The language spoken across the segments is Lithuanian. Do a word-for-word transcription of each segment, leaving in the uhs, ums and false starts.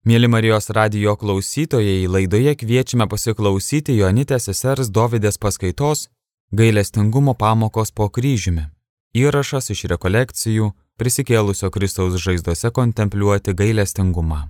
Mėly Marijos radijo klausytojai, laidoje kviečiame pasiklausyti Jonitės sesers Dovidės paskaitos Gailestingumo pamokos po kryžiumi. Įrašas iš rekolekcijų Prisikėlusio Kristaus žaizdose kontempliuoti gailestingumą.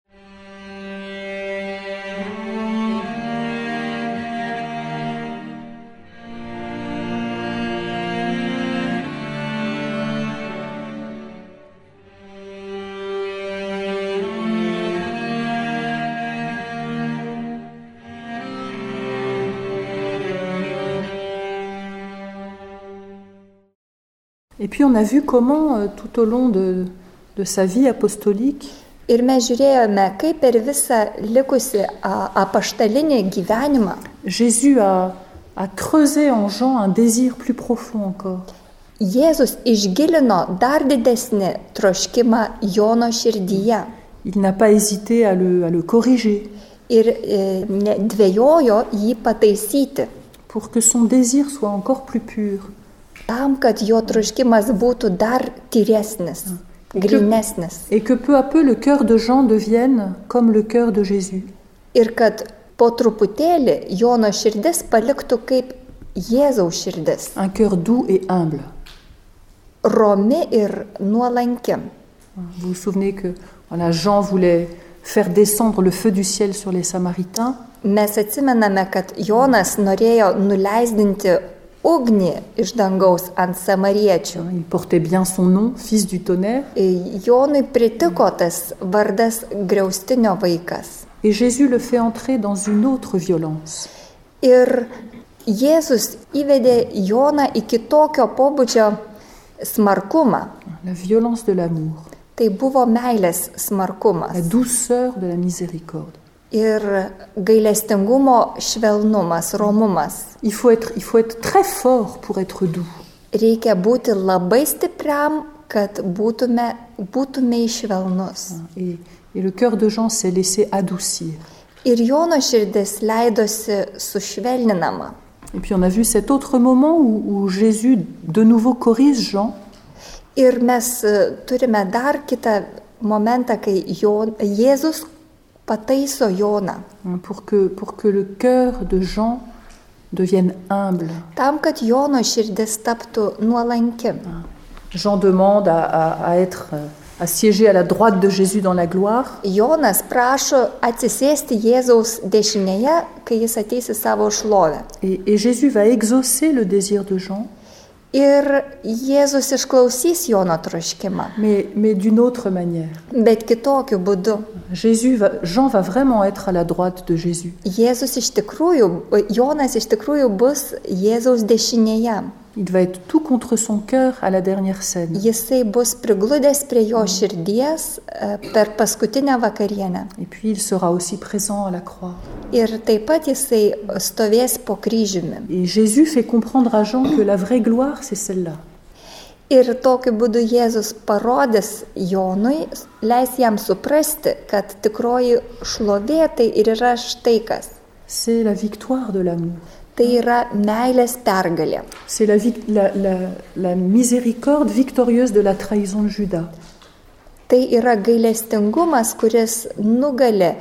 Et puis on a vu comment euh, tout au long de, de sa vie apostolique, Ir mes žiūrėjome, kaip per visą likusi apaštalinį gyvenimą Jésus a, a creusé en Jean un désir plus profond encore. Jėzus išgilino dar didesnį troškimą Jono širdyje Il n'a pas hésité à le, à le corriger ir e, ne- dvejojo jį pataisyti, pour que son désir soit encore plus pur. tam, kad jo troškimas būtų dar tyresnis, grynesnis. Et que peu à peu le cœur de Jean devienne comme le cœur de Jésus. Ir kad po truputėlį Jono širdis paliktų kaip Jėzaus širdis, Un cœur doux et humble. romi ir nuolanki. Vous vous souvenez que voilà, Jean voulait faire descendre le feu du ciel sur les Samaritains. Mes atsimename, kad Jonas norėjo nuleisdinti ugnį iš dangaus ant samariečių. Il portait bien son nom, fils du tonnerre. Jonui pritiko tas vardas griaustinio vaikas. Et Jésus le fait entrer dans une autre violence. Ir Jėzus įvedė Joną į kitokio pobūdžio smarkumą. La violence de l'amour, Tai buvo meilės la smarkumas douceur de la miséricorde. ir gailestingumo švelnumas, romumas. Il faut être, il faut être très fort pour être doux. Reikia būti labai stipriam, kad būtume, būtume švelnus. Et, et le cœur de Jean s'est laissé adoucir. Ir Jono širdis leidosi sušvelninama. Et puis on a vu cet autre moment où, où Jésus de nouveau corrige Jean. Ir mes e, turime dar kitą momentą, kai Jon, Jėzus pataiso Joną. Pour que, pour que le cœur de Jean devienne humble. Tam, kad Jono širdis taptų nuolanki. Jean demande à, à, à être, à siéger à la droite de Jésus dans la gloire. Jonas prašo atsisėsti Jėzaus dešinėje, kai jis ateis į savo šlovę. Et, et Jésus va exaucer le désir de Jean, Ir Jėzus išklausys Jono troškimą, mais, mais d'une autre manière. bet kitokiu būdu. Jésus va, Jean va vraiment être à la droite de Jésus. Jėzus iš tikrųjų, Jonas iš tikrųjų bus Jėzaus dešinėje. Il va être tout contre son cœur à la dernière scène. Jisai bus prigludęs prie jo širdies e, per paskutinę vakarienę. Et puis il sera aussi présent à la croix. Ir taip pat jisai stovės po kryžiumi. Et Jésus fait comprendre à Jean que la vraie gloire, c'est celle-là. Ir tokiu būdu Jėzus parodys Jonui, leis jam suprasti, kad tikroji šlovė tai ir yra štai kas. C'est la victoire de l'amour. Tai yra meilės pergalė. C'est la, vic- la, la, la miséricorde victorieuse de la trahison de Judas. Tai yra gailestingumas, kuris nugali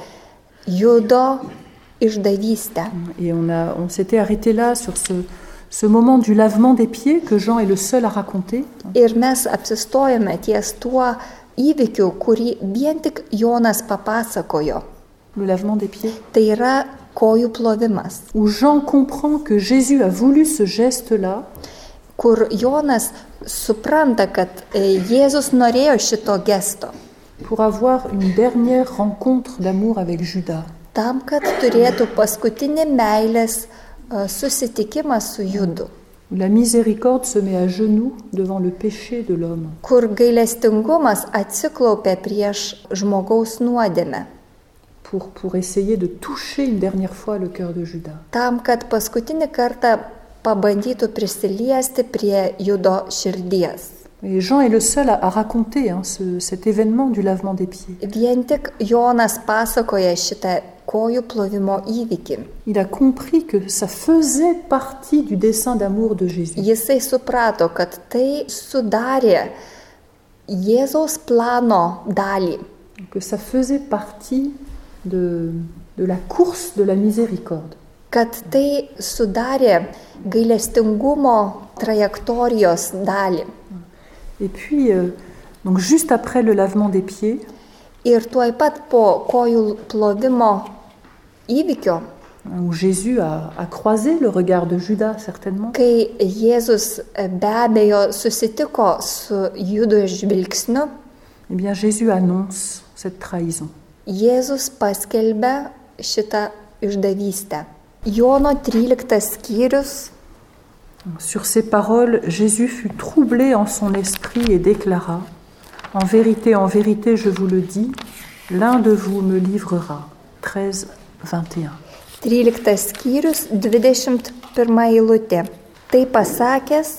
Judo išdavystę. Et on, a, on s'était arrêté là sur ce, ce moment du lavement des pieds que Jean est le seul à raconter. Ir mes apsistojame ties tuo įvykiu, kurį vien tik Jonas papasakojo. Le lavement des pieds. Tai yra kojų plovimas, Où Jean comprend que Jésus a voulu ce geste-là kur Jonas supranta, kad e, Jėzus norėjo šito gesto, pour avoir une dernière rencontre d'amour avec Judas. tam, kad turėtų paskutinį meilės e, susitikimą su Judu, La miséricorde se met à genoux devant le péché de l'homme. kur gailestingumas atsiklaupia prieš žmogaus nuodėmę, Pour, pour essayer de toucher une dernière fois le cœur de Judas. tam, kad paskutinį kartą pabandytų prisiliesti prie Judo širdies. Et Jean est le seul à, à raconter hein, ce, cet événement du lavement des pieds. Vien tik Jonas pasakoja šitą kojų plovimo įvykį. Il a compris que ça faisait partie du dessein d'amour de Jésus. Jisai suprato, kad tai sudarė Jėzaus plano dalį. que ça faisait partie de, de la course de la miséricorde. Kad tai sudarė gailestingumo trajektorijos dalį. Et puis, euh, donc juste après le lavement des pieds, Ir tuoj pat po kojų plovimo įvykio, où Jésus a, a croisé le regard de Judas certainement, kai Jėzus be abejo susitiko su Judo žvilgsniu, eh bien Jésus annonce cette trahison. Jėzus paskelbė šitą išdavystę. Jono tryliktas skyrius. Sur ces paroles, Jésus fut troublé en son esprit et déclara: En vérité, en vérité, je vous le dis, l'un de vous me livrera. treize, vingt et un. tryliktas skyrius, dvidešimt pirma eilutė. Tai pasakęs,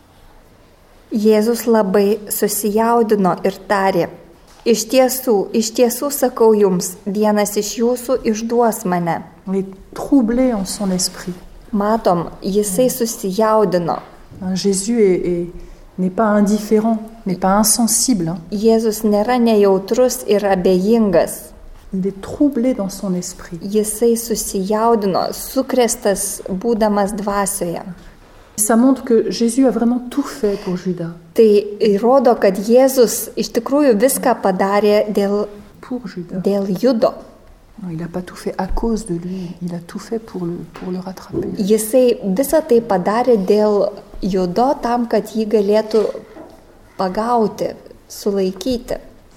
Jėzus labai susijaudino ir tarė: Iš tiesų, iš tiesų sakau jums, vienas iš jūsų išduos mane. Il est troublé en son esprit. Matom, jisai susijaudino. Jésus est, est, n'est pas indifférent, n'est pas insensible. Hein. Jėzus nėra nejautrus ir abejingas. Il est troublé dans son esprit. Jisai susijaudino, sukrėstas būdamas dvasioje. Ça montre que Jésus a vraiment tout fait pour Judas. Tai įrodo, kad Jėzus iš tikrųjų viską padarė dėl, Pour Judas. dėl Judo. Il n'a pas tout fait à cause de lui, il a tout fait pour le, pour le rattraper. Jisai visą tai padarė dėl Judo tam, kad jį galėtų pagauti, sulaikyti.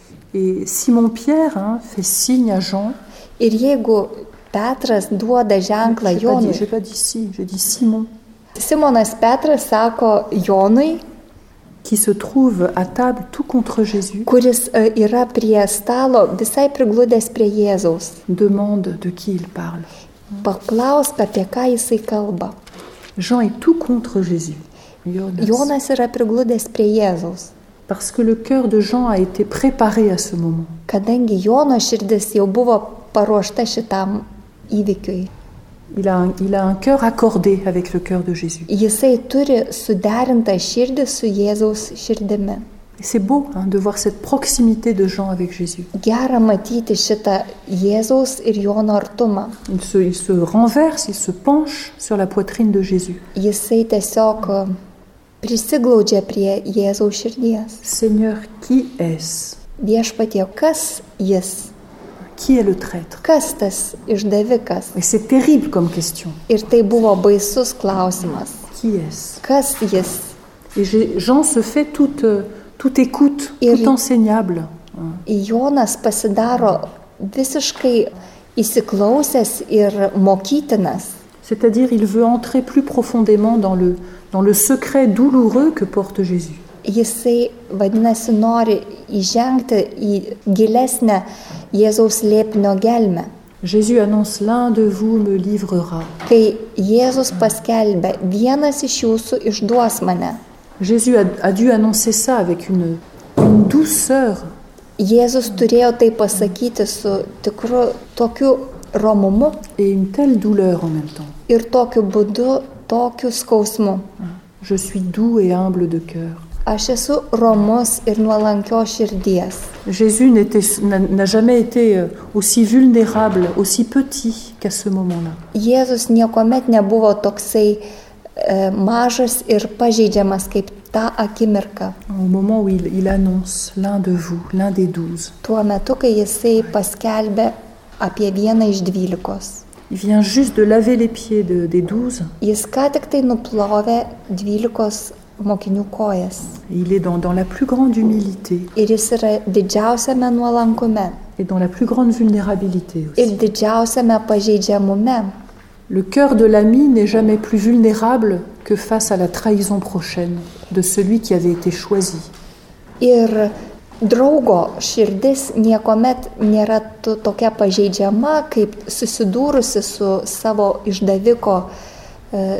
Et Simon-Pierre hein, fait signe à Jean. Ir jeigu Petras duoda ženklą Je n'ai pas, Jonui, pas dit si, je dis Simon, Simonas Petras sako Jonui, qui se trouve à table tout contre Jésus, kuris e, yra prie stalo visai prigludęs prie Jėzaus. demande de qui il parle. Paklaus, apie ką jisai kalba. Jean est tout contre Jésus. Jonas. Jonas yra prigludęs prie Jėzaus. Parce que le cœur de Jean a été préparé à ce moment. Kadangi Jono širdis jau buvo paruošta šitam įvykiui. Il a, un, il a un cœur accordé avec le cœur de Jésus. Jisai turi suderintą širdį su Jėzaus širdimi. Et c'est beau hein, de voir cette proximité de Jean avec Jésus. Gera matyti šitą Jėzaus ir Jono artumą. Il se, il se renverse, il se penche sur la poitrine de Jésus. Jisai tiesiog prisiglaudžia prie Jėzaus širdies. Seigneur, qui est-ce? Viešpatie, kas jis? Qui est le traître? Kas tas išdavikas? Et c'est terrible comme question. Ir tai buvo baisus klausimas. Qui est-ce? Kas jis? Et j'ai, Jean se fait toute, toute écoute, Et tout il- enseignable. Jonas pasidaro visiškai įsiklausęs ir mokytinas. C'est-à-dire, il veut entrer plus profondément dans le, dans le secret douloureux que porte Jésus. Jisai, vadinasi, nori įžengti į gilesnę Jėzaus slėpinio gelmę. Jésus annonce: l'un de vous me livrera. Kai Jėzus paskelbė, vienas iš jūsų išduos mane. Jésus a, a dû annoncer ça avec une, une douceur. Jėzus turėjo tai pasakyti su tikru tokiu romumu Et une telle douleur en même temps. ir tokiu būdu, tokiu skausmu. Je suis doux et humble de cœur. Aš esu romus ir nuolankios širdies. Jésus n'était- n'a n'a jamais été aussi vulnérable, aussi petit qu'à ce moment-là. Jėzus niekuomet nebuvo toksai e, mažas ir pažeidžiamas kaip tą akimirką. Au moment où il, il annonce l'un de vous, l'un des douze. Tuo metu, kai jisai paskelbė apie vieną iš dvylikos. Il vient juste de laver les pieds de- des douze. Jis ką tik tai nuplovė dvylikos mokinių kojas. Et il est dans, dans la plus grande humilité Ir jis yra didžiausiame nuolankume et dans la plus grande vulnérabilité aussi. ir didžiausiame pažeidžiamume. Le cœur de l'ami n'est jamais plus vulnérable que face à la trahison prochaine de celui qui avait été choisi. Ir draugo širdis niekuomet nėra to- tokia pažeidžiama, kaip susidūrusi su savo išdaviko, e,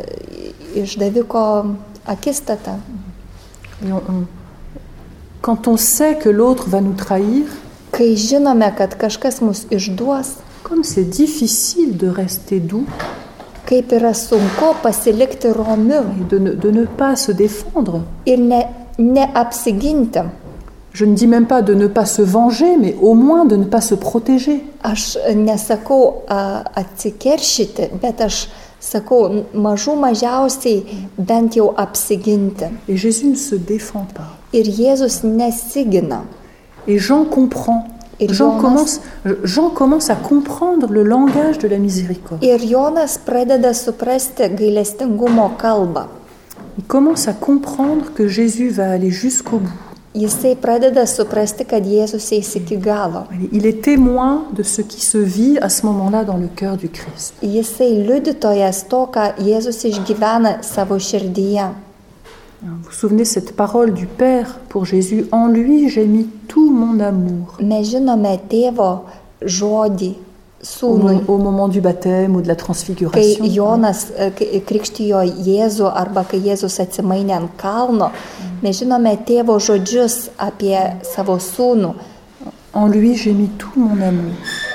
išdaviko akistata. Et on- on- quand on sait que l'autre va nous trahir, Kai žinome, kad kažkas mus išduos, comme c'est difficile de rester doux kaip yra sunku pasilikti romiu et de ne, de ne pas se défendre, ir ne, neapsiginti. Je ne dis même pas de ne pas se venger, mais au moins de ne pas se protéger. Aš nesakau a, atsikeršyti, bet aš sakau mažų mažiausiai bent jau apsiginti. Et Jésus ne se défend pas. Ir Jėzus nesigina. Et Jean comprend. Ir Jean Jonas, commence, Jean commence à comprendre le langage de la miséricorde. ir Jonas pradeda suprasti gailestingumo kalbą. Il commence à comprendre que Jésus va aller jusqu'au bout. Jisai pradeda suprasti, kad Jėzus eis iki galo. Il est témoin de ce qui se vit à ce moment-là dans le cœur du Christ. Jisai liudytojas to, ką Jėzus išgyvena savo širdyje. Vous vous souvenez cette parole du Père pour Jésus, en lui j'ai mis tout mon amour. Mes žinome tėvo žodį Au, sūnui. mo- au moment du baptême ou de la Kai transfiguration. Jonas e, kai krikštijo Jėzų arba kai Jėzus atsimainė ant kalno, mes žinome tėvo žodžius apie savo sūnų. En lui j'ai mis tout mon amour.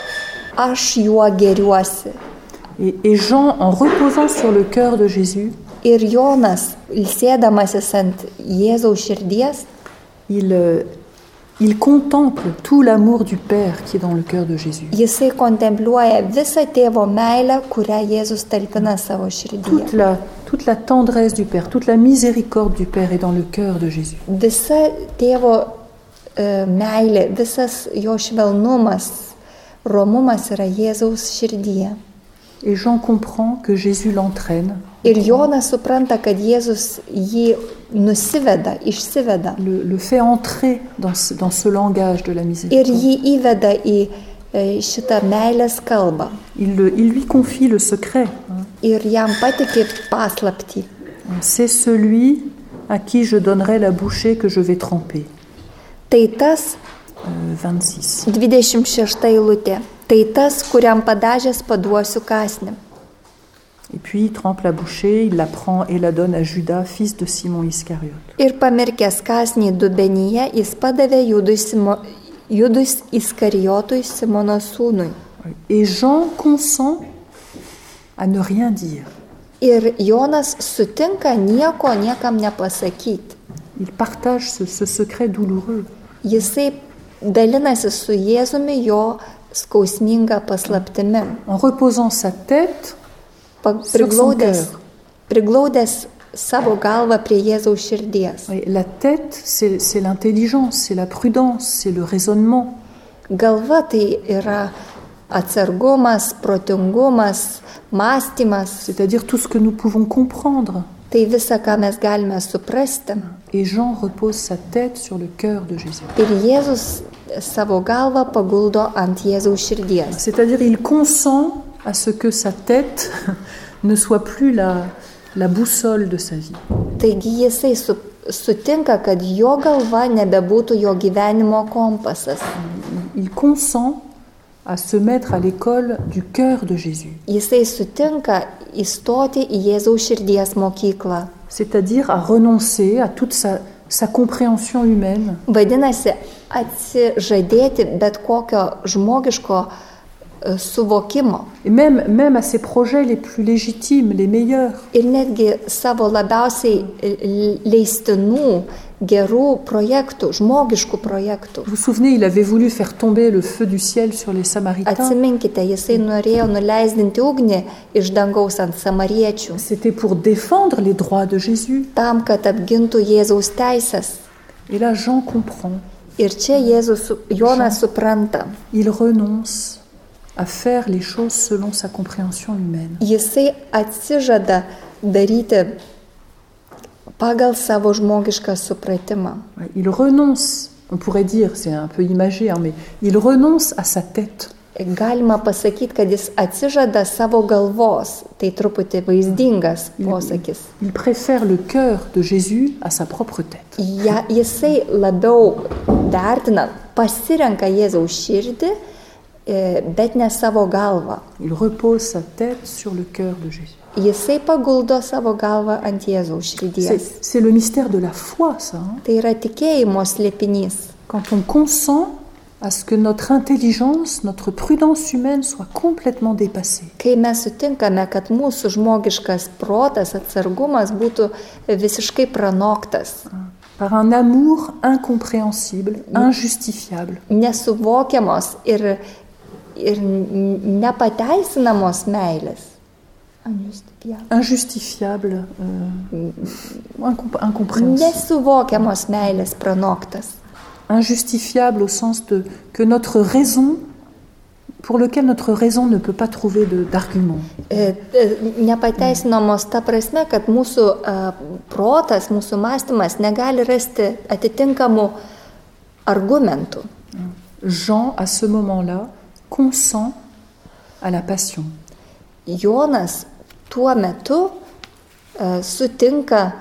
Aš juo geriuosi. Et, et Jean, en reposant sur le cœur de Jésus, Ir Jonas, ilsėdamasis ant Jėzaus širdies, il, euh, il contemple tout l'amour du Père qui est dans le cœur de Jésus. jisai kontempliuoja visą tėvo meilę, kurią Jėzus talpina savo širdyje. Toute la, toute la tendresse du Père, toute la miséricorde du Père est dans le cœur de Jésus. Visa tėvo e, meilė, visas jo švelnumas, romumas yra Jėzaus širdyje. Et Jean comprend que Jésus l'entraîne, Ir Jonas supranta, kad Jėzus jį nusiveda, išsiveda le, le fait entrer dans ce, dans ce langage de la ir miséricorde. jį įveda į e, šitą meilės kalbą. Il, le- il lui confie le secret. hein. Ir jam patikė paslaptį. C'est celui à qui je donnerai la bouchée que je vais tremper. Tai tas, Euh, vingt-six. dvidešimt šešta eilutė, tai tas, kuriam padažęs paduosiu kąsnį. Et puis il trempe la bouchée, il la prend et la donne à Judas, fils de Simon Iscariote. Ir pamirkęs kąsnį dubenyje, jis padavė Judui, Simo, Judui Iskarijotui Simono sūnui. Et Jean consent à ne rien dire. Ir Jonas sutinka nieko niekam nepasakyti. Il partage ce, ce secret douloureux. Jisai dalinasi su Jėzumi jo skausminga paslaptimi. En reposant sa tête Pa- Sur son Priglaudęs, cœur. priglaudęs savo galvą prie Jėzaus širdies. Oui, la tête, c'est c'est l'intelligence, c'est la prudence, c'est le raisonnement. Galva tai yra atsargumas, protingumas, mąstymas. C'est-à-dire tout ce que nous pouvons comprendre. Tai visa, ką mes galime suprasti. Et Jean repose sa tête sur le cœur de Jésus. Ir Jėzus savo galvą paguldo ant Jėzaus širdies. C'est-à-dire il consent à ce que sa tête ne soit plus la, la boussole de sa vie. Taigi jisai su, sutinka, kad jo galva nebebūtų jo gyvenimo kompasas. Il consent à se mettre à l'école du cœur de Jésus. Jisai sutinka įstoti į Jėzaus širdies mokyklą. C'est-à-dire à renoncer à toute sa, sa compréhension humaine Vadinasi, atsižadėti bet kokio žmogiško e, suvokimo et même, même à ses projets les plus légitimes, les meilleurs. ir netgi savo labiausiai e, leistinų, gerų projektų, žmogiškų projektų. Vous vous souvenez, il avait voulu faire tomber le feu du ciel sur les Samaritains. Atsiminkite, jisai norėjo nuleisdinti ugnį iš dangaus ant samariečių, C'était pour défendre les droits de Jésus. tam, kad apgintų Jėzaus teisės. Et là, Jean comprend. Ir čia Jėzus, su- Jonas supranta. Il renonce à faire les choses selon sa compréhension humaine. Jisai atsižada daryti pagal savo žmogišką supratimą. Ouais, Il renonce, on pourrait dire, c'est un peu imagé, hein, mais il renonce à sa tête. Galima pasakyti, kad jis atsižada savo galvos. Tai truputį vaizdingas posakis. Il préfère le cœur de Jésus à sa propre tête. Ja, jisai labiau vertina, pasirenka Jėzaus širdį, e, bet ne savo galvą. Il repose sa tête sur le cœur de Jésus. Jisai paguldo savo galvą ant Jėzaus C'est, širdies. c'est le mystère de la foi, ça. hein. Tai yra tikėjimo slėpinys. Quand on consent à ce que notre intelligence, notre prudence humaine soit complètement dépassée. Kai mes sutinkame, kad mūsų žmogiškas protas, atsargumas būtų visiškai pranoktas. par un amour incompréhensible, injustifiable. Nesuvokiamos ir, ir nepateisinamos meilės. Injustifiable, euh, incomp- incompréhensible. Nesuvokiamos meilės pranoktas. Injustifiable au sens de que notre raison, pour lequel notre raison ne peut pas trouver de, d'argument. E, e, Nepateisinamos ta prasme, kad mūsų uh, protas, mūsų mąstymas negali rasti atitinkamų argumentų. Jean, à ce moment-là, consent à la passion. Jonas tuo metu uh, sutinka,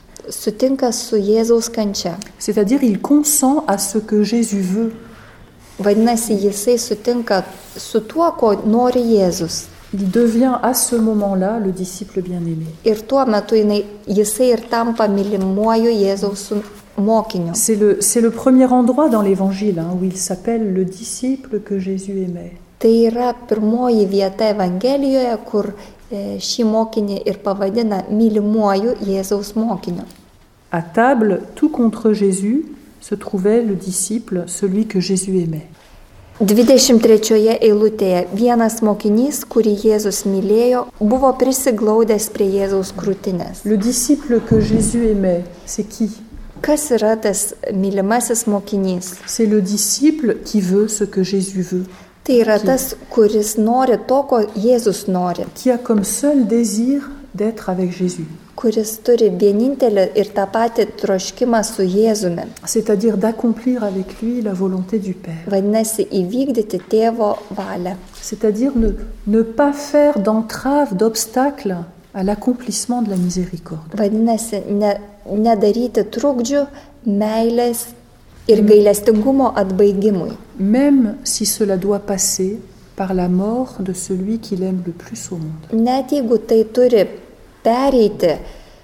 sutinka su Jėzaus kančia. C'est-à-dire, il consent à ce que Jésus veut. Vadinasi, jisai sutinka su tuo, ko nori Jėzus. Il devient à ce moment-là le disciple bien-aimé. Ir tuo metu jinai, jisai ir tampa mylimuoju Jėzaus mokiniu. C'est le, c'est le premier endroit dans l'Évangile hein, où il s'appelle le disciple que Jésus aimait. Tai yra pirmoji vieta Evangelijoje, kur e, šį mokinį ir pavadina mylimuoju Jėzaus mokiniu. À table, tout contre Jésus, se trouvait le disciple, celui que Jésus aimait. dvidešimt trečioje eilutėje vienas mokinys, kurį Jėzus mylėjo, buvo prisiglaudęs prie Jėzaus krūtinės. Le disciple que Jésus aimait, c'est qui? Kas yra tas mylimasis mokinys? C'est le disciple qui veut ce que Jésus veut. Tai yra tas, kuris nori to, ko Jėzus nori. Qui a comme seul désir d'être avec Jésus. Kuris turi vienintelį ir tą patį troškimą su Jėzumi. C'est-à-dire d'accomplir avec lui la volonté du Père. Vadinasi, įvykdyti tėvo valią. C'est-à-dire ne, ne pas faire d'entrave, d'obstacle à l'accomplissement de la miséricorde. Vadinasi, ne, nedaryti trukdžių meilės ir gailestingumo atbaigimui. Même si cela doit passer par la mort de celui qu'il aime le plus au monde. Net jeigu tai turi pereiti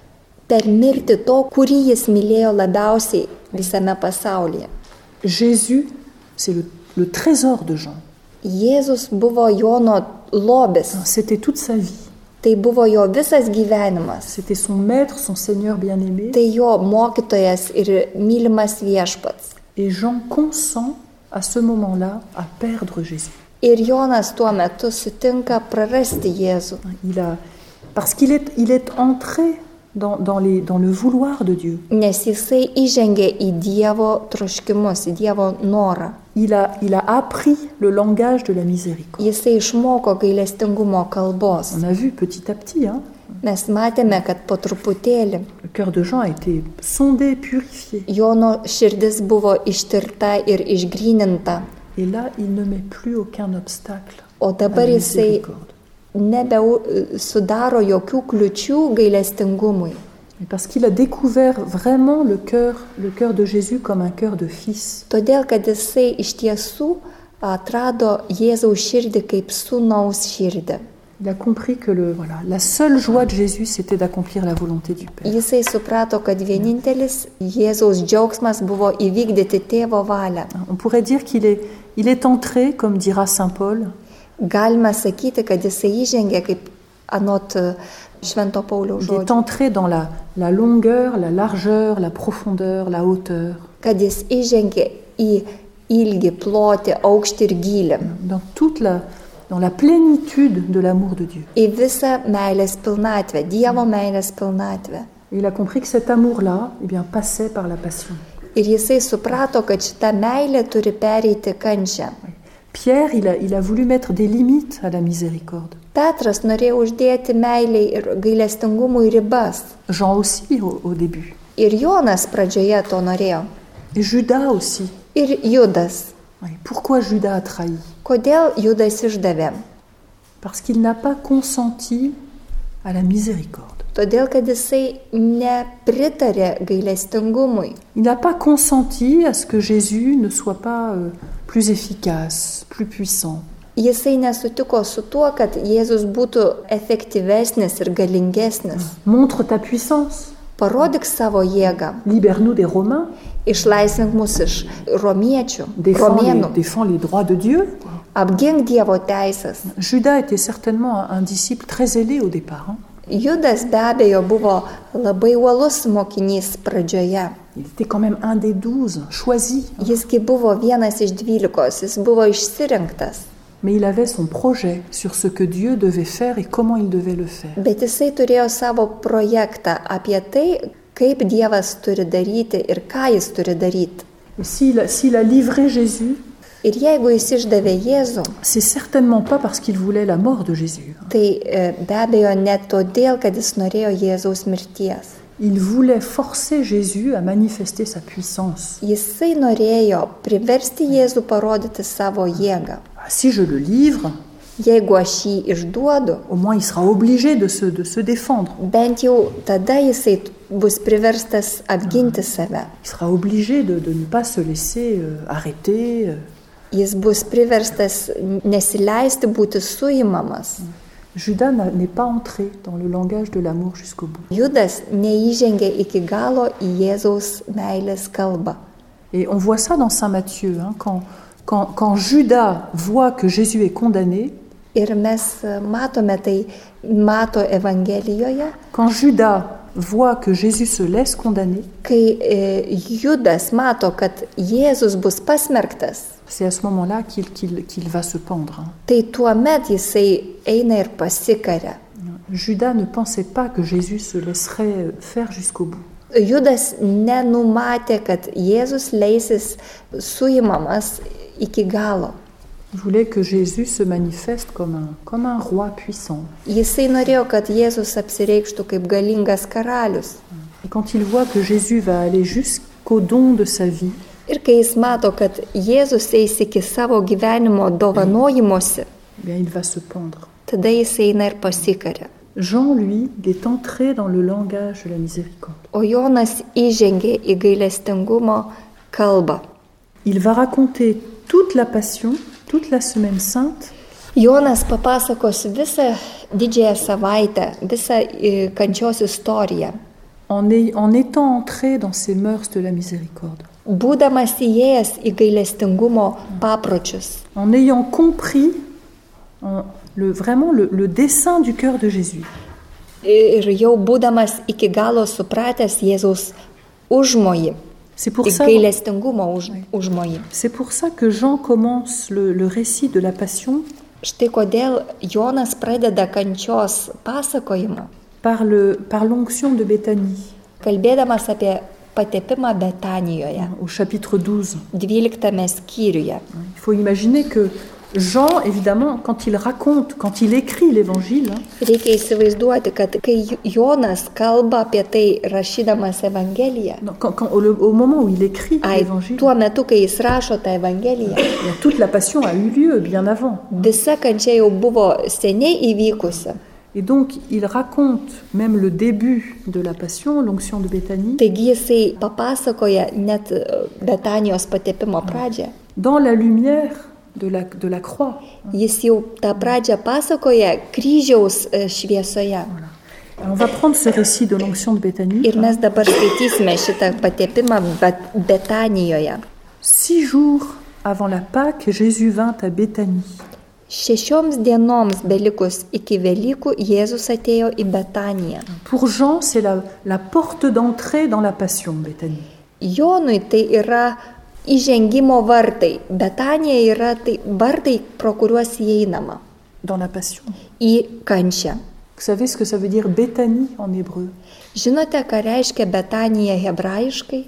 per mirtį to, kurį jis mylėjo labiausiai visame pasaulyje. Jésus, c'est le, le trésor de Jean. Jėzus buvo Jono lobis. C'était toute sa vie. Tai buvo jo visas gyvenimas. C'était son maître, son Seigneur bien-aimé. Tai jo mokytojas ir mylimas viešpats. Et Jean consent à ce moment-là à perdre Jésus. Ir Jonas tuo metu sutinka prarasti Jėzų. Il a, parce qu'il est, il est entré dans, dans, les, dans le vouloir de Dieu. Nes jisai įžengė į Dievo troškimus, į Dievo norą. Il a, il a appris le langage de la miséricorde. Jisai išmoko gailestingumo kalbos. On a vu petit à petit, hein. Mes matėme, kad po truputėlį Le cœur de Jean a été sondé, purifié. Jono širdis buvo ištirta ir išgryninta. Et là, il ne met plus aucun obstacle O à dabar la jisai miséricorde. nebesudaro jokių kliučių gailestingumui. Et parce qu'il a découvert vraiment le cœur, le cœur de Jésus comme un cœur de fils. Todėl, kad jisai iš tiesų atrado Jėzaus širdį kaip sūnaus širdį. Il a compris que le, voilà, la seule joie de Jésus, c'était d'accomplir la volonté du Père. Jisai suprato, kad vienintelis Jėzaus džiaugsmas buvo įvykdyti tėvo valią. On pourrait dire qu'il est, il est entré, comme dira saint Paul, Galima sakyti, kad jisai įžengė, kaip anot Švento Pauliaus il est žodžių, entré dans la, la longueur, la largeur, la profondeur, la hauteur, kad jis įžengė į ilgį, plotį, aukštį ir gylį, dans toute la, dans la plénitude de l'amour de Dieu. į visą meilės pilnatvę, Dievo meilės pilnatvę. Et il a compris que cet amour-là, eh bien, passait par la passion. Ir jisai suprato, kad šita meilė turi pereiti kančią. Pierre, il a, il a voulu mettre des limites à la miséricorde. Petras norėjo uždėti meiliai ir gailestingumui ribas. Jean aussi au, au début. Ir Jonas pradžioje to norėjo. Et Judas aussi. Ir Judas. Oui. Pourquoi Judas a trahi? Kodėl Judas išdavė? Parce qu'il n'a pas consenti à la miséricorde. Todėl, kad jisai nepritarė gailestingumui. Il n'a pas consenti à ce que Jésus ne soit pas euh, plus efficace, plus puissant. Jisai nesutiko su tuo, kad Jėzus būtų efektyvesnis ir galingesnis. Montre ta puissance. Parodyk savo jėgą. Libère-nous des Romains. Išlaisvink mus iš romiečių, Défends les, romėnų. défends les droits de Dieu. Apgink Dievo teisės. Judas était certainement un, un disciple très zélé au départ. Hein. Judas be abejo buvo labai uolus mokinys pradžioje. Il était quand même un des douze, choisi. Jisgi buvo vienas iš dvylikos, jis buvo išsirinktas. Mais il avait son projet sur ce que Dieu devait faire et comment il devait le faire. Bet jisai turėjo savo projektą apie tai, kaip Dievas turi daryti ir ką jis turi daryti. Et s'il, s'il a livré Jésus, Ir jeigu jis išdavė Jėzų, c'est certainement pas parce qu'il voulait la mort de Jésus. tai e, be abejo ne todėl, kad jis norėjo Jėzaus mirties. Il voulait forcer Jésus à manifester sa puissance. Jisai norėjo priversti Jėzų parodyti savo jėgą. Si je le livre, Jeigu aš jį išduodu, au moins il sera obligé de se, de se défendre. bent jau tada jisai bus priverstas apginti save. Il sera obligé de, de ne pas se laisser euh, arrêter. euh. Jis bus priverstas nesileisti būti suimamas. Judas n'a- n'est pas entré dans le langage de l'amour jusqu'au bout. Judas neįžengė iki galo į Jėzaus meilės kalbą. Et on voit ça dans Saint Matthieu. hein, quand, quand, quand Judas voit que Jésus est condamné, Ir mes e, matome tai Mato Evangelijoje, quand Judas voit que Jésus se laisse condamner, kai e, Judas mato, kad Jėzus bus pasmerktas, c'est à ce moment-là qu'il, qu'il, qu'il va se pendre. hein. tai tuomet jisai eina ir pasikaria. Judas ne pensait pas que Jésus se laisserait faire jusqu'au bout. Judas nenumatė, kad Jėzus leisis suimamas iki galo. Il voulait que Jésus se manifeste comme un, comme un roi puissant. Jisai norėjo, kad Jėzus apsireikštų kaip galingas karalius. Et quand il voit que Jésus va aller jusqu'au don de sa vie, Ir kai jis mato, kad Jėzus eis iki savo gyvenimo dovanojimuose, eh bien, il va se pendre. tada jis eina ir pasikaria. Jean, lui, il est entré dans le langage de la miséricorde. O Jonas įžengė į gailestingumo kalbą. Il va raconter toute la passion, toute la semaine sainte, Jonas papasakos visą didžiąją savaitę, visą e, kančios istoriją, en, est- en étant entré dans ces mœurs de la miséricorde, būdamas įėjęs į gailestingumo papročius, en ayant compris en- le, vraiment le, le dessein du cœur de Jésus. ir jau būdamas iki galo supratęs Jėzaus užmojį, C'est pour į ça, gailestingumo už, užmojį. c'est pour ça que Jean commence le, le récit de la passion Štai kodėl Jonas pradeda kančios pasakojimą, par, le, par l'onction de Béthanie, kalbėdamas apie patepimą Betanijoje, au chapitre douze. dvyliktame skyriuje. Il faut imaginer que Jean, évidemment, quand il raconte, quand il écrit l'évangile, hein, Reikia įsivaizduoti, kad kai Jonas kalba apie tai rašydamas Evangeliją, non, quand- quand- au, au moment où il écrit ai, l'évangile, tuo metu, kai jis rašo tą Evangeliją, eh bien, toute la passion a eu lieu bien avant. visa kančia jau buvo seniai įvykusi. Et donc, il raconte même le début de la passion, l'onction de Béthanie, Taigi jisai papasakoja net e, Betanijos patepimo pradžią. dans la lumière de la, de la croix. Jis jau tą pradžią pasakoja kryžiaus e, šviesoje. Alors, on va prendre ce récit de l'onction de Béthanie. Ir mes dabar skaitysime šitą patepimą Bet- Betanijoje. Six jours avant la Pâque, Jésus vint à Béthanie. Šešioms dienoms belikus iki Velykų Jėzus atėjo į Betaniją. Pour Jean, c'est la, la porte d'entrée dans la passion, Béthanie. Jonui tai yra įžengimo vartai. Betanija yra tai vartai, pro kuriuos įeinama Dans la passion. į kančią. Vous savez ce que ça veut dire Béthanie en hébreu? Žinote, ką reiškia Betanija hebrajiškai?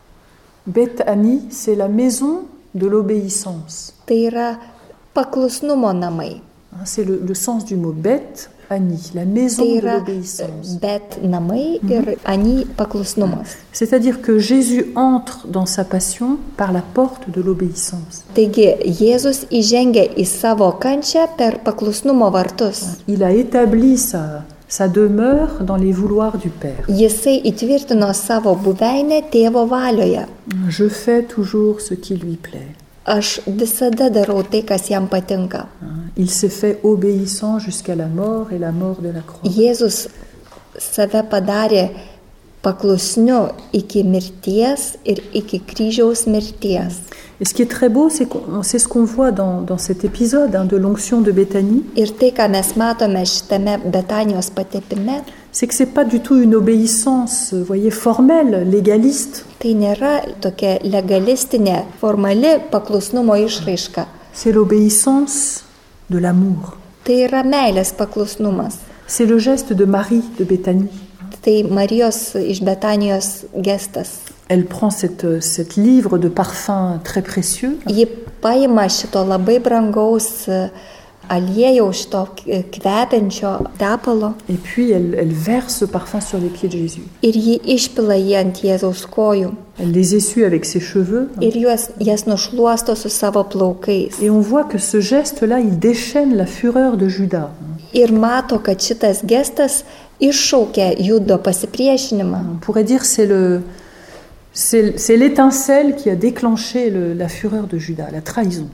Béthanie, c'est la maison de l'obéissance. Tai yra paklusnumo namai. Hein, C'est le, le sens du mot Beth, Annie, la maison Tai de yra l'obéissance. bet namai ir ani paklusnumas. C'est-à-dire que Jésus entre dans sa passion par la porte de l'obéissance. Taigi Jėzus įžengia į savo kančią per paklusnumo vartus. Il a établi sa, sa demeure dans les vouloirs du Père. Jisai įtvirtino savo buveinę tėvo valioje. Je fais toujours ce qui lui plaît. Aš visada darau tai, kas jam patinka. Hein, Il s'est fait obéissant jusqu'à la mort et la mort de la croix. Jėzus save padarė paklusniu iki mirties ir iki kryžiaus mirties. Et ce qui est très beau, c'est, qu'on, c'est ce qu'on voit dans, dans cet épisode hein, de l'onction de Béthanie, Ir tai, ką mes matome šitame Betanijos patepime, c'est que c'est pas du tout une obéissance, vous voyez, formelle, légaliste. Tai nėra tokia legalistinė, formali paklusnumo išraiška. C'est l'obéissance de l'amour. Tai yra meilės paklusnumas. C'est le geste de Marie de Béthanie. Tai Marijos iš Betanijos gestas. Elle prend cette, cette livre de parfum très précieux. Ji paima šito labai brangaus aliejaus, šito kvepiančio tepalo. Et puis elle, elle verse ce parfum sur les pieds de Jésus. Ir ji išpila jį ant Jėzaus kojų. Elle les essuie avec ses cheveux. Ir juos, jas nušluosto su savo plaukais. Et on voit que ce geste-là, il déchaîne la fureur de Judas. Ir mato, kad šitas gestas iššaukia Judo pasipriešinimą. On pourrait dire c'est le c'est, c'est l'étincelle qui a déclenché le, la fureur de Judas, la trahison.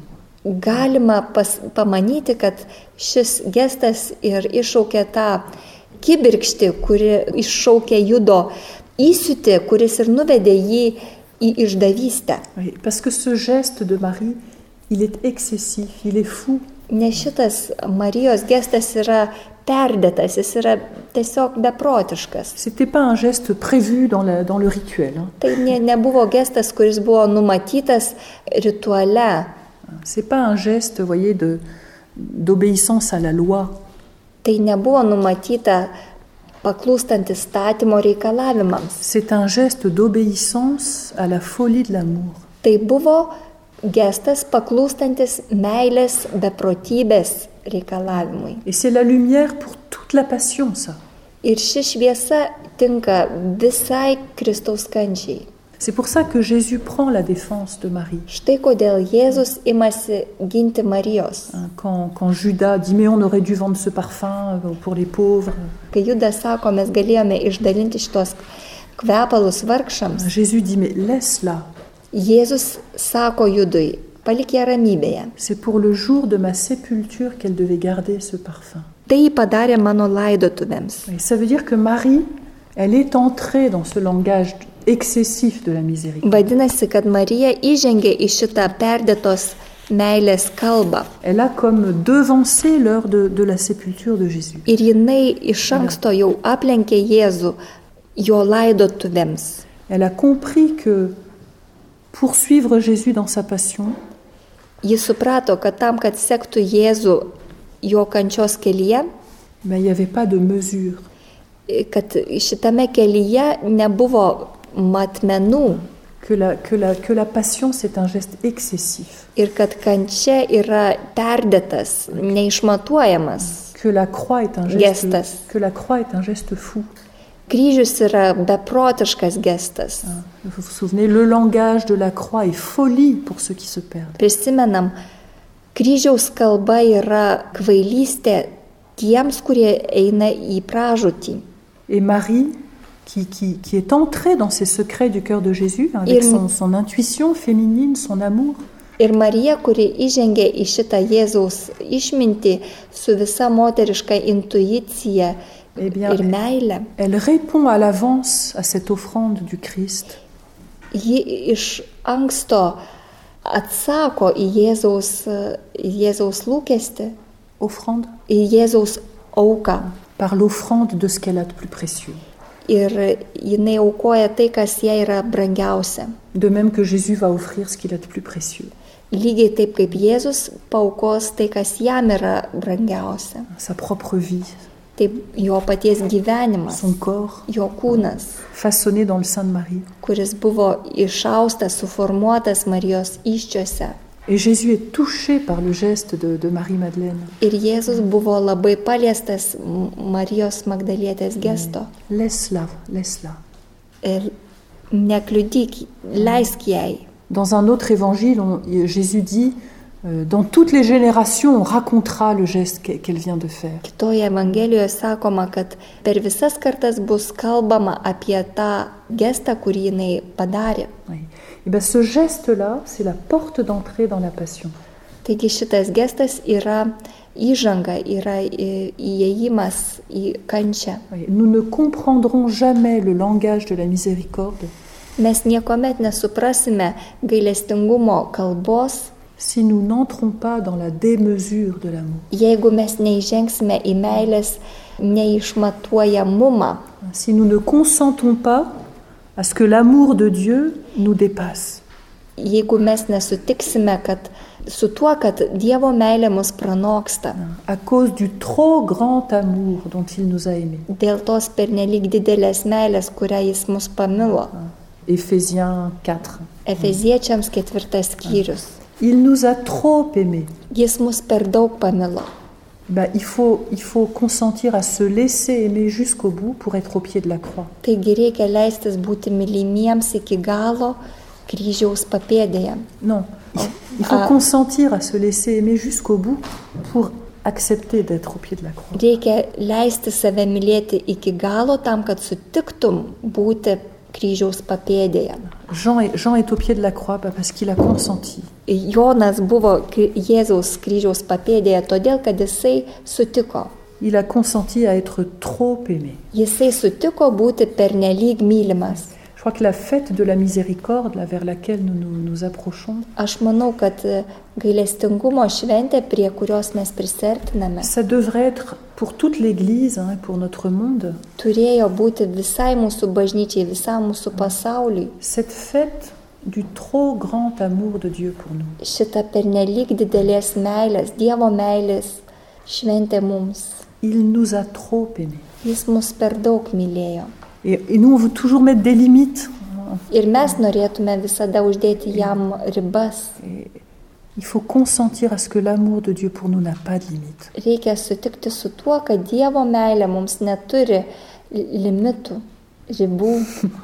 Galima pas, pamanyti, kad šis gestas ir iššaukia tą kibirkštį, kuri iššaukia Judo įsiūtį, kuris ir nuvedė jį į išdavystę. Oui, parce que ce geste de Marie, il est excessif, il est fou. Nes šitas Marijos gestas yra perdėtas, jis yra tiesiog beprotiškas. C'était pas un geste prévu dans, la, dans le rituel. Hein. Tai ne, nebuvo gestas, kuris buvo numatytas rituale. C'est pas un geste, vous voyez, de, d'obéissance à la loi. Tai nebuvo numatyta paklūstant įstatymo reikalavimams. C'est un geste d'obéissance à la folie de l'amour. Tai buvo gestas paklūstantis meilės beprotybės reikalavimui. Et c'est la lumière pour toute la passion, ça. Ir ši šviesa tinka visai Kristaus kančiai. C'est pour ça que Jésus prend la défense de Marie. Štai kodėl Jėzus imasi ginti Marijos. Quand, quand Judas dit « mais on aurait dû vendre ce parfum pour les pauvres », Kai Judas sako, mes galėjome išdalinti šitos kvepalus vargšams, Jésus dit « mais laisse-la, Jėzus sako Judui, palik ją ramybėje. c'est pour le jour de ma sépulture qu'elle devait garder ce parfum. Tai jį padarė mano laidotuvėms. » Et ça veut dire que Marie, elle est entrée dans ce langage excessif de la miséricorde. Vadinasi, kad Marija įžengė į šitą perdėtos meilės kalbą. Elle a comme devancé l'heure de, de la sépulture de Jésus. Ir jinai iš anksto jau aplenkė Jėzų jo laidotuvėms. Elle a compris que pour suivre Jésus dans sa passion, Jis suprato, kad tam, kad sektų Jėzų jo kančios kelyje, mais il n'y avait pas de mesure. kad šitame kelyje nebuvo matmenų Que la, que la, que la passion, c'est un geste excessif. ir kad kančia yra perdėtas, neišmatuojamas. Que la croix est un geste, Gestas. que la croix est un geste fou. Kryžius yra beprotiškas gestas. Vous vous souvenez, le langage de la croix est folie pour ceux qui se perdent. Prisimenam, kryžiaus kalba yra kvailystė tiems, kurie eina į pražūtį. Et Marie, qui, qui, qui est entrée dans ces secrets du cœur de Jésus, hein, avec Ir- son, son intuition féminine, son amour, Ir Marija, kuri įžengė į šitą Jėzaus išmintį su visa moteriška intuicija eh bien, ir meilė, elle répond à l'avance à cette offrande du Christ. ji iš anksto atsako į Jėzaus, į Jėzaus lūkestį, Offrande į Jėzaus auką. par l'offrande de ce qu'elle a de plus précieux. Ir jinai aukoja tai, kas jai yra brangiausia. De même que Jésus va offrir ce qu'il a de plus précieux. Lygiai taip kaip Jėzus paaukos tai, kas jam yra brangiausia. Sa propre vie, Taip jo paties gyvenimas, son corps, jo kūnas, façonné dans le sein de Marie. kuris buvo išaustas, suformuotas Marijos įsčiuose. Et Jésus est touché par le geste de, de Marie-Madeleine. Ir Jėzus buvo labai paliestas Marijos Magdalietės gesto. Laisse-la, laisse-la. Ir nekliudyk, leisk jai. Dans un autre évangile, on- Jésus dit euh, dans toutes les générations, on racontera le geste qu'e- qu'elle vient de faire. Kitoje Evangelijoje sakoma, kad per visas kartas bus kalbama apie tą gestą, kurį jinai padarė. Oui. Et bien, ce geste-là, c'est la porte d'entrée dans la passion. Taigi šitas gestas yra įžanga, yra į- įėjimas į kančią. Oui. Nous ne comprendrons jamais le langage de la miséricorde Mes niekuomet nesuprasime gailestingumo kalbos, si nous n'entrons pas dans la démesure de l'amour. jeigu mes neįžengsime į meilės neišmatuojamumą. Si nous ne consentons pas à ce que l'amour de Dieu nous dépasse. Jeigu mes nesutiksime, kad su tuo, kad Dievo meilė mus pranoksta, À cause du trop grand amour dont il nous a aimés. dėl tos pernelyg didelės meilės, kurią jis mus pamilo. Éphésiens quatre. Efeziečiams ketvirtas skyrius. Il nous a trop aimés. Jis mus per daug pamilo. Ben, il faut, il faut consentir à se laisser aimer jusqu'au bout pour être au pied de la croix. Taigi reikia leistis būti mylimiems iki galo kryžiaus papėdėje. Non, il faut Ah. consentir à se laisser aimer jusqu'au bout pour accepter d'être au pied de la croix. Reikia leisti save mylėti iki galo tam, kad sutiktum būti kryžiaus papėdėje. Jean est, Jean est au pied de la croix ben, parce qu'il a consenti. Jonas buvo kry- Jėzaus kryžiaus papėdėje todėl, kad jisai sutiko. Il a consenti à être trop aimé. Jisai sutiko būti pernelyg mylimas. Je crois que la fête de la miséricorde, là, vers laquelle nous nous, nous approchons, Aš manau, kad gailestingumo šventė, prie kurios mes prisertiname, ça devrait être pour toute l'Église, hein, pour notre monde, turėjo būti visai mūsų bažnyčiai, visam mūsų pasauliui. cette fête du trop grand amour de Dieu pour nous. Šita pernelyg didelės meilės, Dievo meilės šventė mums. Il nous a trop aimés. Jis mus per daug mylėjo. Et, et nous, on veut toujours mettre des limites. Ir mes norėtume visada uždėti jam ribas. Et il faut consentir à ce que l'amour de Dieu pour nous n'a pas de limite. Reikia sutikti su tuo, kad Dievo meilė mums neturi limitų, ribų.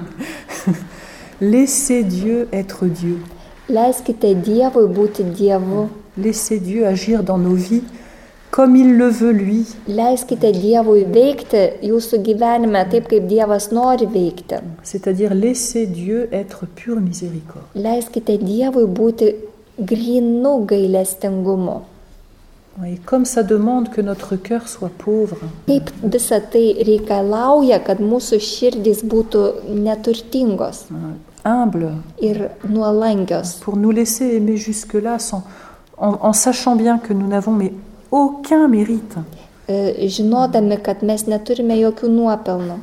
Laissez Dieu être Dieu. Leiskite Dievui būti Dievu. Laissez Dieu agir dans nos vies comme il le veut lui. Leiskite Dievui veikti jūsų gyvenime taip, kaip Dievas nori veikti. C'est-à-dire laissez Dieu être pure miséricorde. Leiskite Dievui būti grinu gailestingumu. Et comme ça demande que notre cœur soit pauvre, Kaip visa tai reikalauja, kad mūsų širdys būtų neturtingos humble, ir nuolankios. pour nous laisser aimer jusque-là sans, en, en sachant bien que nous n'avons mais aucun mérite. E, Žinodami, kad mes neturime jokių nuopelnų.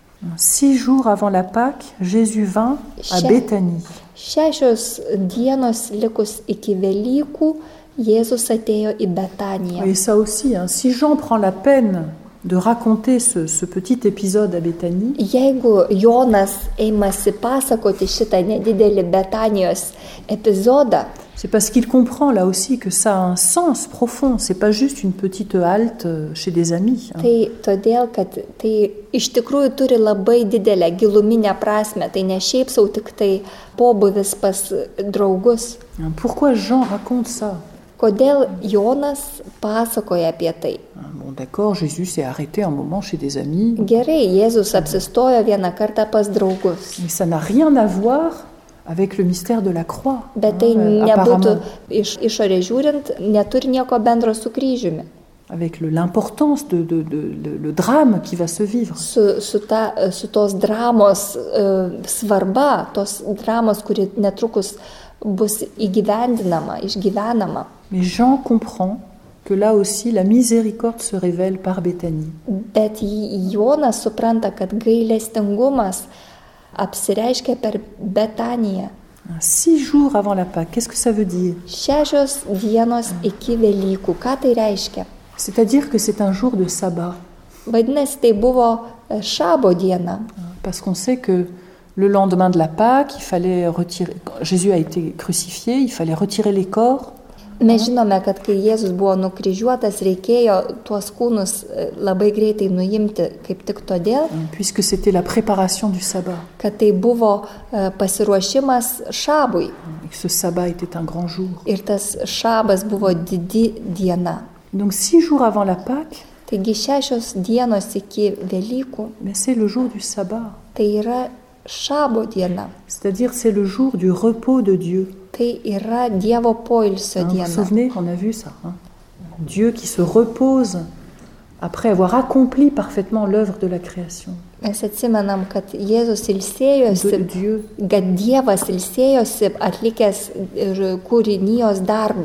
Six jours avant la Pâque, Jésus vint à Chef. Béthanie. Šešios dienos likus iki Velykų, Jėzus atėjo į Betaniją. Et ça aussi, hein, si Jean prend la peine de raconter ce, ce petit épisode à Béthanie, Jeigu Jonas ėmasi pasakoti šitą nedidelį Betanijos epizodą, c'est parce qu'il comprend là aussi que ça a un sens profond. C'est pas juste une petite halte chez des amis. hein. tai todėl, kad tai iš tikrųjų turi labai didelę giluminę prasme. Tai ne šiaip sau tik tai pobūvis pas draugus. Hein, Pourquoi Jean raconte ça? Kodėl Jonas pasakoja apie tai? Hein, Bon, d'accord, Jésus s'est arrêté un moment chez des amis, Gerai, Jėzus apsistojo vieną kartą pas draugus. mais ça n'a rien à voir avec le mystère de la croix. Bet tai hein, nebūtų, apparemment, iš išorė žiūrint, neturi nieko bendro su kryžiumi. avec le- l'importance de, de, de- de- le drame qui va se vivre. Su, su, ta, su tos dramos e, svarba, tos dramos, kuri netrukus bus įgyvendinama, išgyvenama. Mais Jean comprend que là aussi la miséricorde se révèle par Béthanie. Bet J- Jonas supranta, kad gailestingumas apsireiškia per Betaniją. Hein, Six jours avant la Pâque, qu'est-ce que ça veut dire? Šešios dienos iki Velykų. Ką tai reiškia? C'est-à-dire que c'est un jour de sabbat. Vadinasi, tai buvo e, šabo diena. Parce qu'on sait que le lendemain de la Pâque, il fallait retirer. quand Jésus a été crucifié, il fallait retirer les corps. Mes žinome, kad kai Jėzus buvo nukryžiuotas, reikėjo tuos kūnus e, labai greitai nuimti, kaip tik todėl, hein, Puisque c'était la préparation du sabbat. kad tai buvo e, pasiruošimas šabui. Et que ce sabbat était un grand jour. Ir tas šabas buvo didi diena. Donc six jours avant la Pâque, Taigi šešios dienos iki Velykų, mais c'est le jour du sabbat. tai yra šabo diena. C'est-à-dire c'est le jour du repos de Dieu. Tai yra Dievo poilsio Hein, vous vous diena. souvenez, on a vu ça. hein. Dieu qui se repose après avoir accompli parfaitement l'œuvre de la création. Mes atsimenam, kad Jėzus De ilsėjosi, Dieu. kad Dievas ilsėjosi atlikęs ir kūrinijos darbą.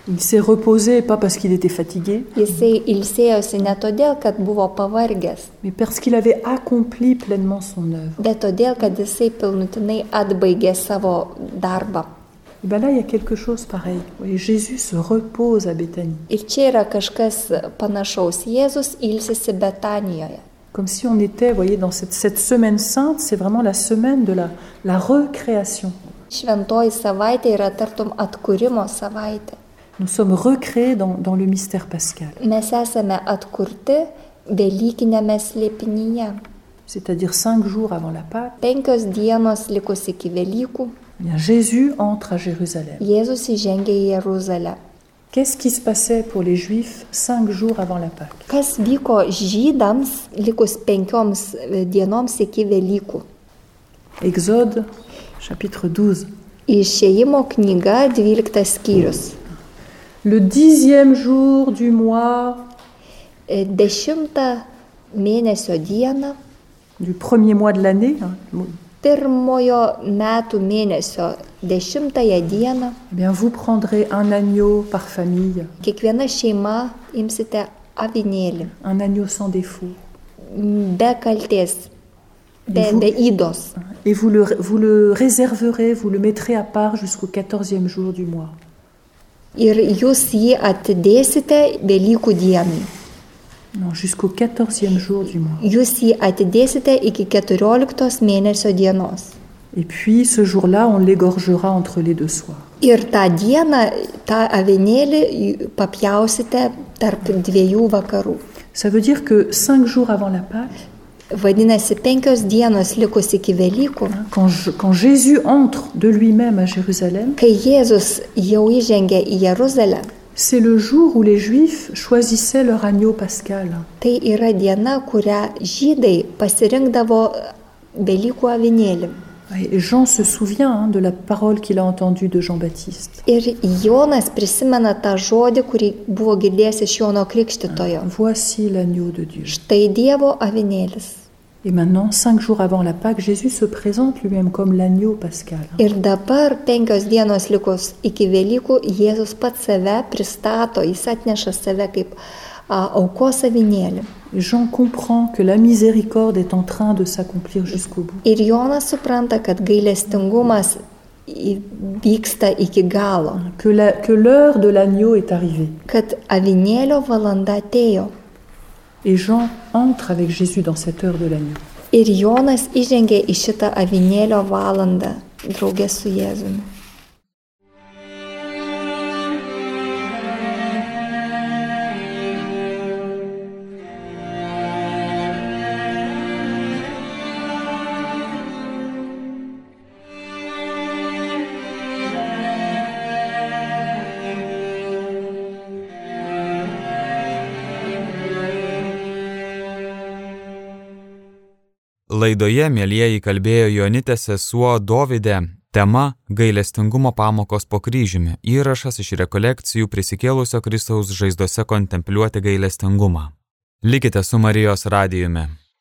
Il s'est reposé pas parce qu'il était fatigué, Jisai ilsėjosi ne todėl, kad buvo pavargęs, mais parce qu'il avait accompli pleinement son œuvre. bet todėl, kad jisai pilnutinai atbaigė savo darbą. Et bien là, il y a quelque chose pareil. Vous voyez, Jésus se repose à Béthanie, Ir čia yra kažkas panašaus. Jėzus ilsisi Betanijoje. comme si on était, vous voyez, dans cette, cette semaine sainte, c'est vraiment la semaine de la, la recréation. Šventoji savaitė yra tartum atkūrimo savaitė. Nous sommes recréés dans, dans le mystère pascal, Mes esame atkurti Velykinėme slėpinyje. c'est-à-dire cinq jours avant la Pâque. Penkios dienos likus iki Velykų, Eh bien, Jésus entre à Jérusalem. Jėzus įžengė į Jeruzalę. Qu'est-ce qui se passait pour les Juifs cinq jours avant la Pâque? Kas vyko žydams likus penkioms dienoms iki Velykų? Exode, chapitre douze. Išėjimo knyga dvyliktas skyrius. Le dixième jour du mois Dešimtą mėnesio dieną, du premier mois de l'année, hein, pirmojo metų mėnesio dešimtąją dieną, eh bien, vous prendrez un agneau par famille, kiekviena šeima imsite avinėlį, un agneau sans défaut, be kalties, be, Et vous- be įdos. et vous le, vous le réserverez, vous le mettrez à part jusqu'au quatorzième jour du mois. Ir jūs jį atidėsite Velykų dienai. Non, jusqu'au quatorzième jour du mois. Jūs jį atidėsite iki keturioliktos mėnesio dienos. Et puis, ce jour-là, on l'égorgera entre les deux soirs. Ir tą dieną tą avinėlį papjausite tarp dviejų vakarų. Ça veut dire que cinq jours avant la Pâque, Vadinasi, penkios dienos likus iki Velykų, quand, je- quand Jésus entre de lui-même à Jérusalem, kai Jėzus jau įžengė į Jeruzalę, c'est le jour où les Juifs choisissaient leur agneau pascal. tai yra diena, kurią žydai pasirinkdavo Velykų avinėlį. Et Jean se souvient hein, de la parole qu'il a entendue de Jean-Baptiste. Ir Jonas prisimena tą žodį, kurį buvo girdėjęs iš Jono Krikštytojo. Voici l'agneau de Dieu. Štai Dievo avinėlis. Et maintenant, cinq jours avant la Pâque, Jésus se présente lui-même comme l'agneau pascal. Ir dabar penkios dienos likus iki Velykų Jėzus pats save pristato, jis atneša save kaip a, aukos avinėlį. Et Jean comprend que la miséricorde est en train de s'accomplir jusqu'au bout. Ir Jonas supranta, kad gailestingumas į- vyksta iki galo, Que la- que l'heure de l'agneau est arrivée. kad avinėlio valanda atėjo. Et Jean entre avec Jésus dans cette heure de l'agneau. Ir Jonas įžengė į šitą avinėlio valandą draugė su Jėzumi. Laidoje, mielieji, kalbėjo Jonitės sesuo Dovydė, tema gailestingumo pamokos po kryžiumi, įrašas iš rekolekcijų prisikėlusio Kristaus žaizdose kontempliuoti gailestingumą. Likite su Marijos radijumi.